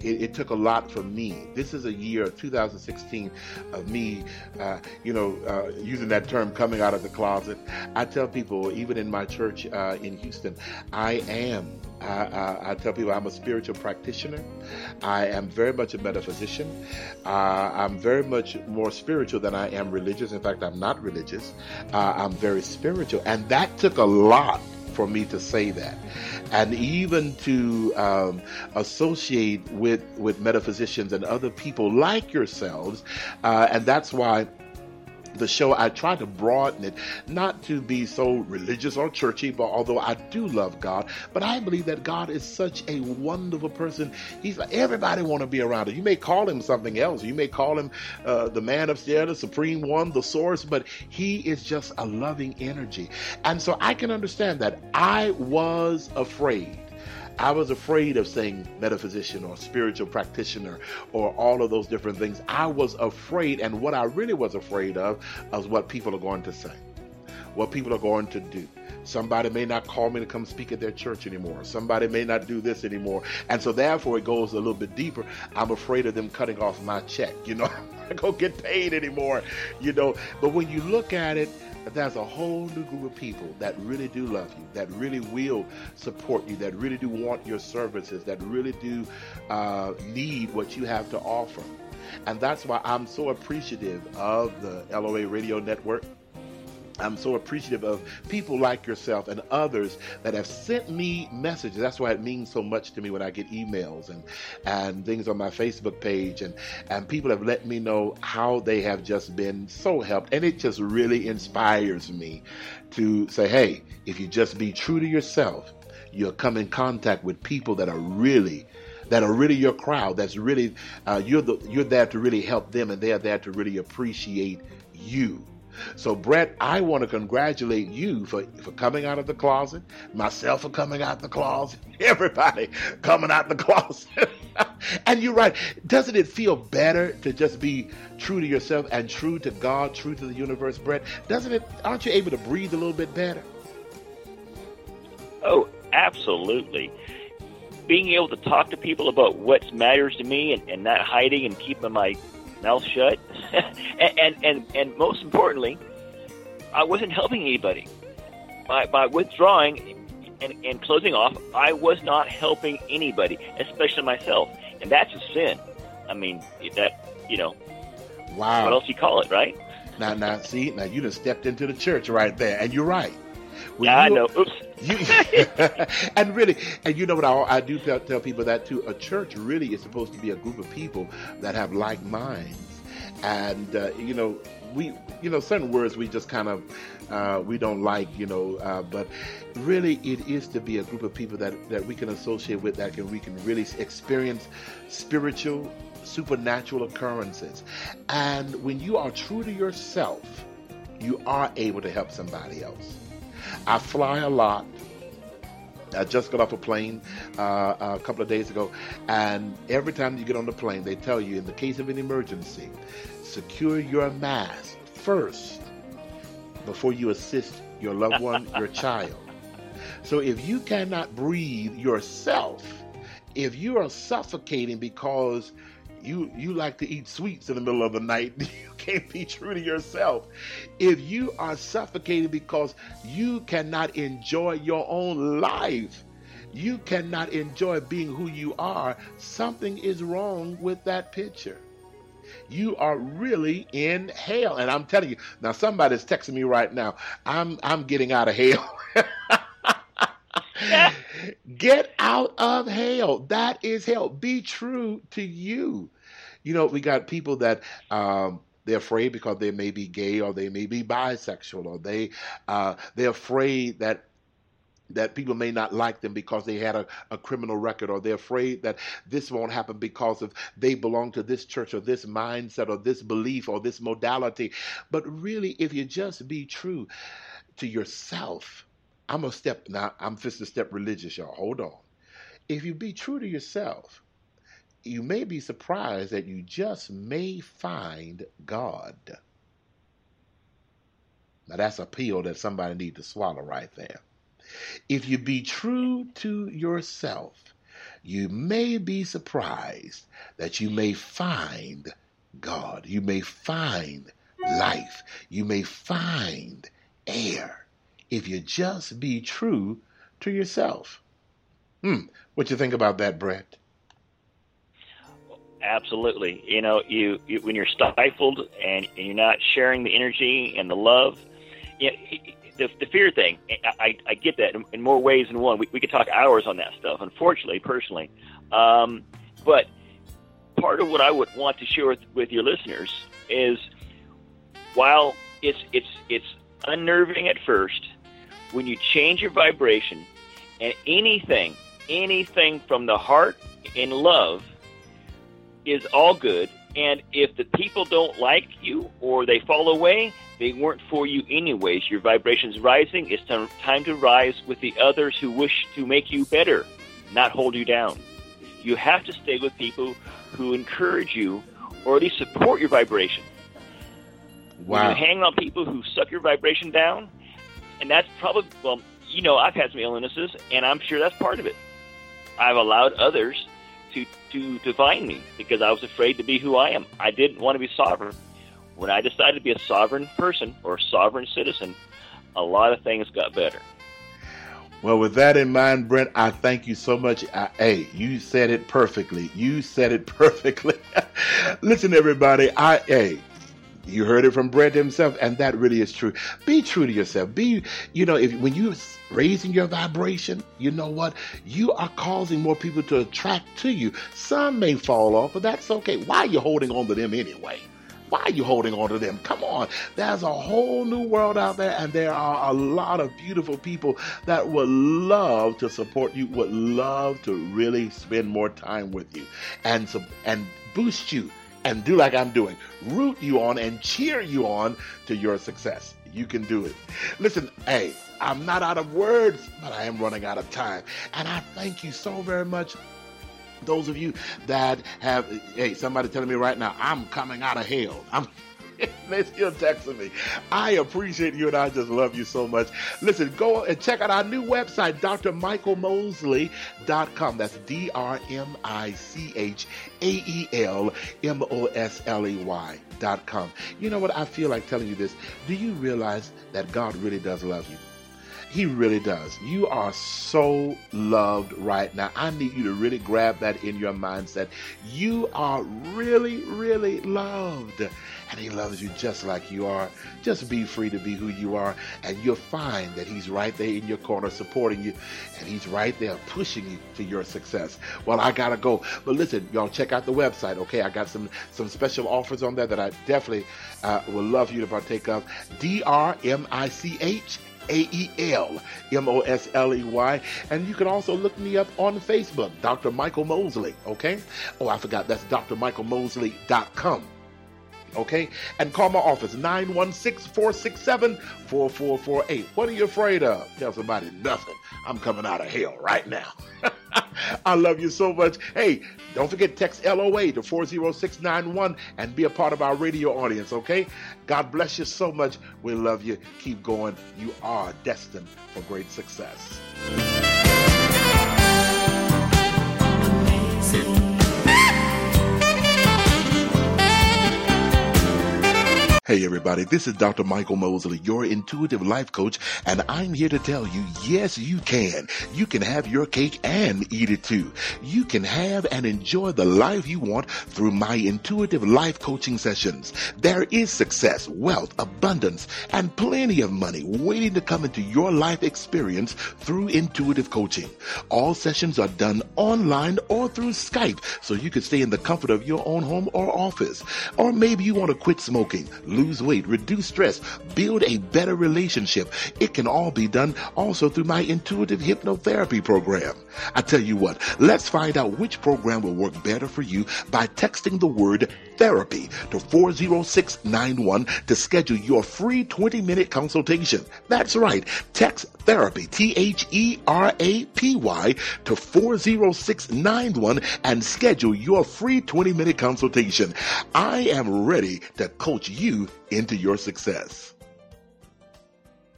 it, it took a lot for me. This is a year, two thousand sixteen, of me, uh, you know, uh, using that term, coming out of the closet. I tell people, even in my church uh, in Houston, I am. I, I, I tell people I'm a spiritual practitioner. I am very much a metaphysician. Uh, I'm very much more spiritual than I am religious. In fact, I'm not religious. Uh, I'm very spiritual. And that took a lot for me to say that, and even to um, associate with with metaphysicians and other people like yourselves, uh, and that's why the show, I try to broaden it, not to be so religious or churchy, but although I do love God, but I believe that God is such a wonderful person. He's like, everybody want to be around him. You may call him something else. You may call him uh, the man upstairs, the supreme one, the source, but he is just a loving energy. And so I can understand that. I was afraid. I was afraid of saying metaphysician or spiritual practitioner or all of those different things. I was afraid, and what I really was afraid of was what people are going to say, what people are going to do. Somebody may not call me to come speak at their church anymore. Somebody may not do this anymore. And so therefore it goes a little bit deeper. I'm afraid of them cutting off my check. You know, I'm not going to get paid anymore, you know. But when you look at it, there's a whole new group of people that really do love you, that really will support you, that really do want your services, that really do uh, need what you have to offer. And that's why I'm so appreciative of the L O A Radio Network. I'm so appreciative of people like yourself and others that have sent me messages. That's why it means so much to me when I get emails and, and things on my Facebook page. And, and people have let me know how they have just been so helped. And it just really inspires me to say, hey, if you just be true to yourself, you'll come in contact with people that are really that are really your crowd. That's really, uh, you're, the, you're there to really help them, and they're there to really appreciate you. So, Brett, I want to congratulate you for, for coming out of the closet, myself for coming out the closet, everybody coming out the closet. And you're right. Doesn't it feel better to just be true to yourself and true to God, true to the universe, Brett? Doesn't it? Aren't you able to breathe a little bit better? Oh, absolutely. Being able to talk to people about what matters to me and, and not hiding and keeping my mouth shut, and, and, and and most importantly, I wasn't helping anybody. By, by withdrawing and, and closing off, I was not helping anybody, especially myself. And that's a sin. I mean, that, you know, wow. What else you call it, right? Now, now, see, now you just stepped into the church right there, and you're right. When yeah, you, I know. Oops. You, and really, and you know what, I, I do tell, tell people that too. A church really is supposed to be a group of people that have like minds. And, uh, you know, we, you know, certain words we just kind of, uh, we don't like, you know, uh, but really it is to be a group of people that, that we can associate with, that can, we can really experience spiritual, supernatural occurrences. And when you are true to yourself, you are able to help somebody else. I fly a lot. I just got off a plane uh, a couple of days ago, and every time you get on the plane, they tell you, in the case of an emergency, secure your mask first before you assist your loved one, your child. So if you cannot breathe yourself, if you are suffocating because you you like to eat sweets in the middle of the night, you can't be true to yourself. If you are suffocating because you cannot enjoy your own life, you cannot enjoy being who you are, something is wrong with that picture. You are really in hell. And I'm telling you, now somebody's texting me right now. I'm I'm getting out of hell. Get out of hell. That is hell. Be true to you. You know, we got people that um, they're afraid because they may be gay, or they may be bisexual, or they uh, they're afraid that that people may not like them because they had a, a criminal record, or they're afraid that this won't happen because of they belong to this church or this mindset or this belief or this modality. But really, if you just be true to yourself, I'm a step now. I'm just a step religious, y'all. Hold on. If you be true to yourself, you may be surprised that you just may find God. Now that's a pill that somebody needs to swallow right there. If you be true to yourself, you may be surprised that you may find God. You may find life. You may find air if you just be true to yourself. Hmm. What you think about that, Brett? Absolutely. You know, you, you when you're stifled and, and you're not sharing the energy and the love, you know, the, the fear thing, I, I get that in, in more ways than one. We, we could talk hours on that stuff, unfortunately, personally. Um, but part of what I would want to share with, with your listeners is, while it's it's it's unnerving at first, when you change your vibration, and anything, anything from the heart in love is all good. And if the people don't like you or they fall away, they weren't for you anyways. Your vibration's rising. It's time to rise with the others who wish to make you better, not hold you down. You have to stay with people who encourage you or at least support your vibration. Wow. When you hang on people who suck your vibration down, and that's probably, well, you know, I've had some illnesses, and I'm sure that's part of it. I've allowed others to, to define me because I was afraid to be who I am. I didn't want to be sovereign. When I decided to be a sovereign person or a sovereign citizen, a lot of things got better. Well, with that in mind, Brent, I thank you so much. I, hey, you said it perfectly. You said it perfectly. Listen, everybody, I, hey, you heard it from Brent himself, and that really is true. Be true to yourself. Be, you know, if when you're raising your vibration, you know what? You are causing more people to attract to you. Some may fall off, but that's okay. Why are you holding on to them anyway? Why are you holding on to them? Come on. There's a whole new world out there, and there are a lot of beautiful people that would love to support you, would love to really spend more time with you and, and boost you and do like I'm doing. Root you on and cheer you on to your success. You can do it. Listen, hey, I'm not out of words, but I am running out of time. And I thank you so very much. Those of you that have, hey, somebody telling me right now, I'm coming out of hell. I'm They're still texting me. I appreciate you, and I just love you so much. Listen, go and check out our new website, D R Michael Mosley dot com. That's D R M I C H A E L M O S L E Y dot com. You know what? I feel like telling you this. Do you realize that God really does love you? He really does. You are so loved right now. I need you to really grab that in your mindset. You are really, really loved. And he loves you just like you are. Just be free to be who you are. And you'll find that he's right there in your corner supporting you. And he's right there pushing you to your success. Well, I got to go. But listen, y'all check out the website, okay? I got some, some special offers on there that I definitely uh, would love you to partake of. D R M I C H A E L M O S L E Y. And you can also look me up on Facebook, Doctor Michael Mosley, okay? Oh, I forgot, that's D R Michael Mosley dot com. Okay? And call my office, nine one six, four six seven, four four four eight. What are you afraid of? Tell somebody nothing. I'm coming out of hell right now. I love you so much. Hey, don't forget, text L O A to four zero six nine one and be a part of our radio audience, okay? God bless you so much. We love you. Keep going. You are destined for great success. Hey everybody, this is Doctor Michael Mosley, your intuitive life coach, and I'm here to tell you, yes, you can. You can have your cake and eat it too. You can have and enjoy the life you want through my intuitive life coaching sessions. There is success, wealth, abundance, and plenty of money waiting to come into your life experience through intuitive coaching. All sessions are done online or through Skype, so you can stay in the comfort of your own home or office. Or maybe you want to quit smoking, lose weight, reduce stress, build a better relationship. It can all be done also through my intuitive hypnotherapy program. I tell you what, let's find out which program will work better for you by texting the word therapy to four zero six nine one to schedule your free twenty minute consultation. That's right. Text therapy, T H E R A P Y, to four zero six nine one and schedule your free twenty minute consultation. I am ready to coach you into your success.